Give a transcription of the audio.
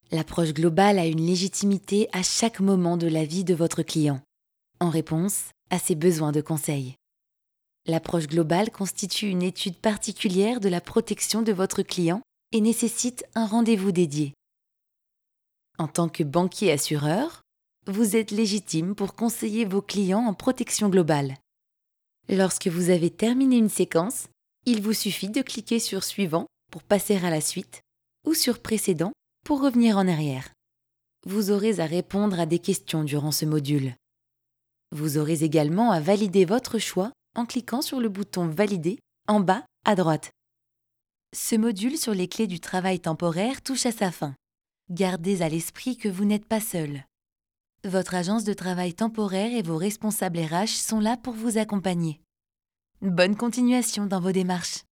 L'approche globale a une légitimité à chaque moment de la vie de votre client, en réponse à ses besoins de conseil. L'approche globale constitue une étude particulière de la protection de votre client et nécessite un rendez-vous dédié. En tant que banquier assureur, vous êtes légitime pour conseiller vos clients en protection globale. Lorsque vous avez terminé une séquence, il vous suffit de cliquer sur Suivant pour passer à la suite ou sur Précédent pour revenir en arrière. Vous aurez à répondre à des questions durant ce module. Vous aurez également à valider votre choix en cliquant sur le bouton Valider en bas à droite. Ce module sur les clés du travail temporaire touche à sa fin. Gardez à l'esprit que vous n'êtes pas seul. Votre agence de travail temporaire et vos responsables RH sont là pour vous accompagner. Bonne continuation dans vos démarches.